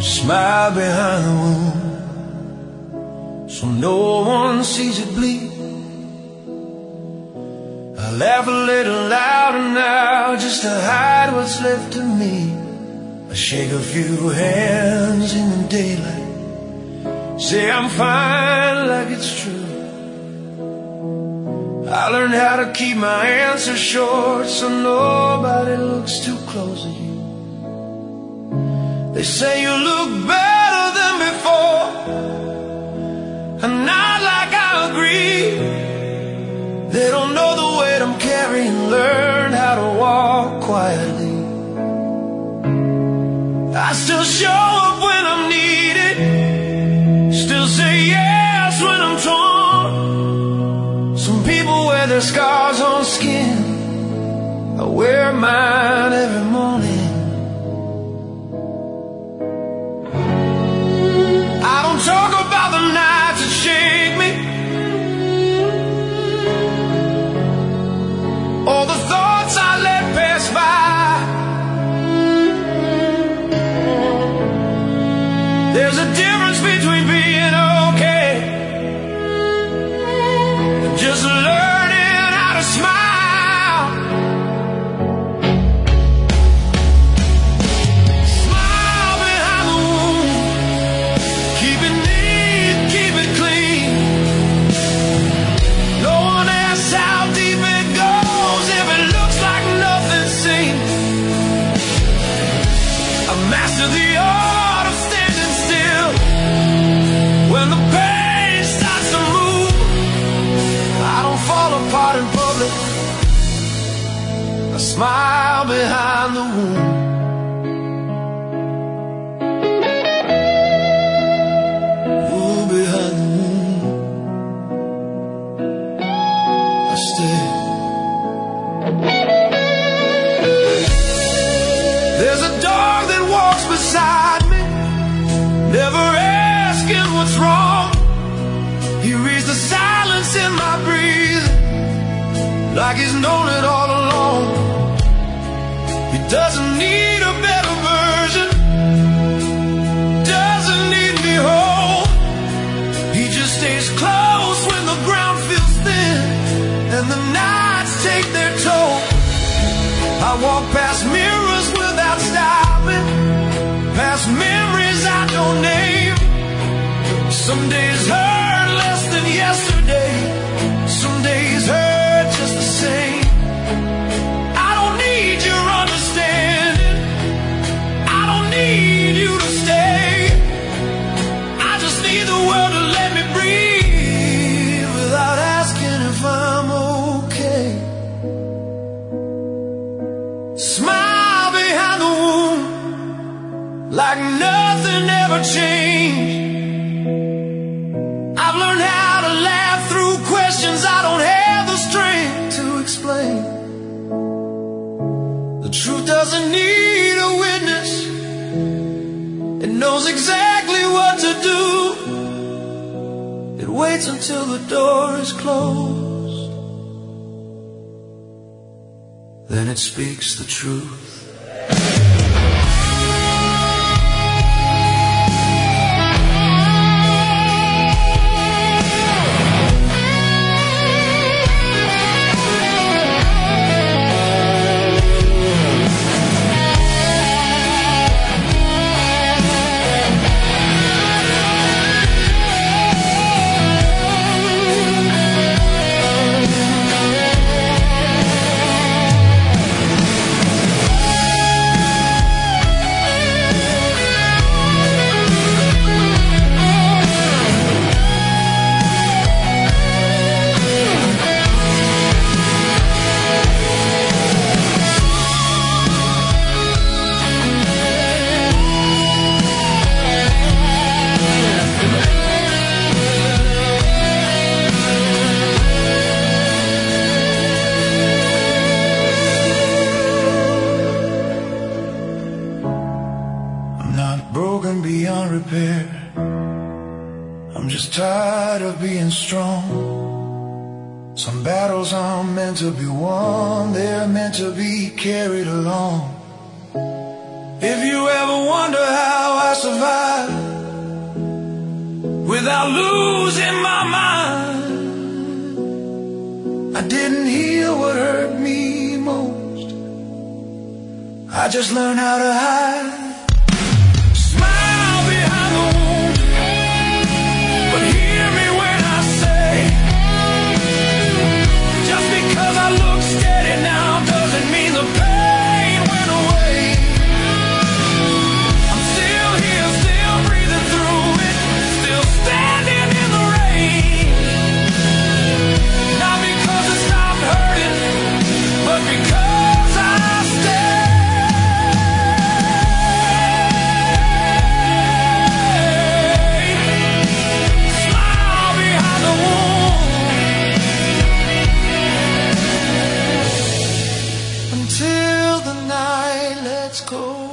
Smile behind the wound, so no one sees it bleed. I laugh a little louder now, just to hide what's left of me. I shake a few hands in the daylight, say I'm fine like it's true. I learned how to keep my answers short, so nobody looks too close at you. They say you look better than before, and not like I agree. They don't know the weight I'm carrying, learn how to walk quietly. I still show up when I'm needed, still say yes when I'm torn. Some people wear their scars on skin, I wear mine every morning. I don't talk about the nights that shake me, or the thoughts I let pass by. There's a difference between being okay and just learning how to smile. Smile behind the wound, keep it neat, keep it clean. No one asks how deep it goes if it looks like nothing's seen. I mastered the art of standing still when the pain starts to move. I don't fall apart in public, I smile behind the wound. Ooh, behind the wound I stay. There's a dog that walks beside me, never asking what's wrong. He reads the silence in my breathing, like he's known it all along. He doesn't need a better version, doesn't need me whole. He just stays close when the ground feels thin and the nights take their toll. I walk past mirrors without stopping, past memories I don't name. Some days hurt less than yesterday, some days hurt just the same. I don't need your understanding, I don't need you to stay. I just need the world to let me breathe without asking if I'm okay. Smile behind the wound, like nothing ever changed. I've learned how to laugh through questions I don't have the strength to explain. The truth doesn't need a witness, it knows exactly what to do. It waits until the door is closed, then it speaks the truth. repair. I'm just tired of being strong. Some battles aren't meant to be won, they're meant to be carried along. If you ever wonder how I survive, without losing my mind. I didn't heal what hurt me most. I just learned how to hide. Smile behind the wound, but hear me when I say, just because I look steady now doesn't mean the pain went away. I'm still here, still breathing through it, still standing in the rain. Not because it stopped hurting, but because I stayed. Smile behind the wound until the night lets go.